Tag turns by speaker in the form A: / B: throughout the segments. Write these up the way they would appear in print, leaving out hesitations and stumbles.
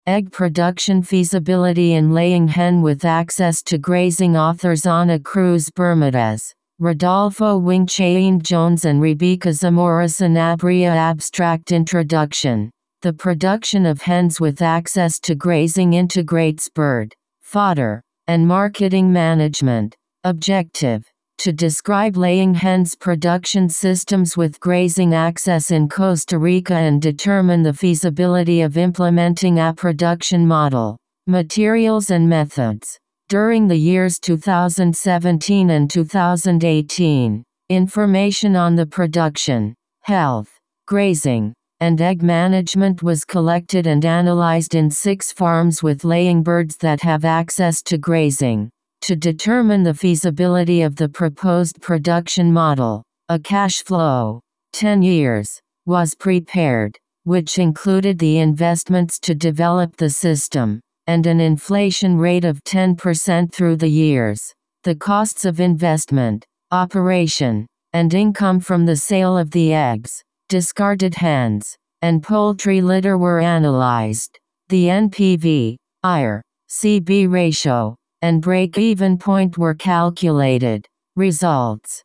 A: Egg production feasibility in laying hen with access to grazing. Authors Ana Cruz Bermudez, Rodolfo Wingchain Jones and Rebecca Zamora Sanabria. Abstract introduction. The production of hens with access to grazing integrates bird, fodder, and marketing management. Objective: to describe laying hens production systems with grazing access in Costa Rica and determine the feasibility of implementing a production model. Materials and methods. During the years 2017 and 2018, information on the production, health, grazing, and egg management was collected and analyzed in 6 farms with laying birds that have access to grazing. To determine the feasibility of the proposed production model, a cash flow, 10 years, was prepared, which included the investments to develop the system, and an inflation rate of 10% through the years. The costs of investment, operation, and income from the sale of the eggs, discarded hens, and poultry litter were analyzed. The NPV, IR, CB ratio, and break-even point were calculated. Results: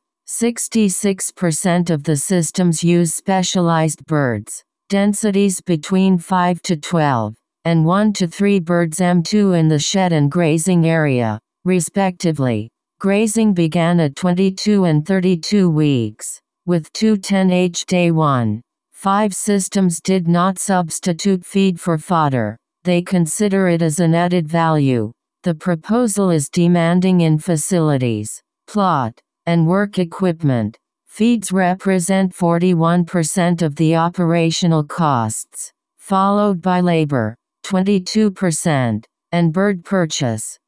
A: 66% of the systems use specialized birds, densities between 5 to 12, and 1 to 3 birds M2 in the shed and grazing area, respectively. Grazing began at 22 and 32 weeks, with 2 10H day 1. 5 systems did not substitute feed for fodder. They consider it as an added value. The proposal is demanding in facilities, plot, and work equipment. Feeds represent 41% of the operational costs, followed by labor, 22%, and bird purchase,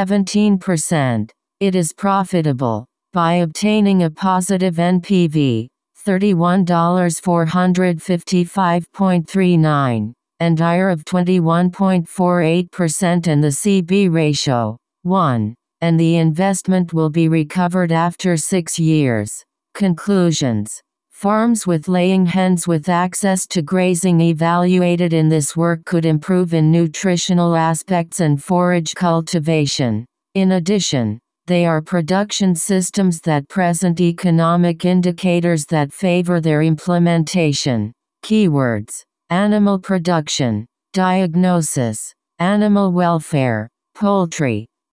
A: 17%. It is profitable by obtaining a positive NPV, $31,455.39. and IR of 21.48% and the CB ratio, 1, and the investment will be recovered after 6 years. Conclusions. Farms with laying hens with access to grazing evaluated in this work could improve in nutritional aspects and forage cultivation. In addition, they are production systems that present economic indicators that favor their implementation. Keywords: animal production, diagnosis, animal welfare, poultry,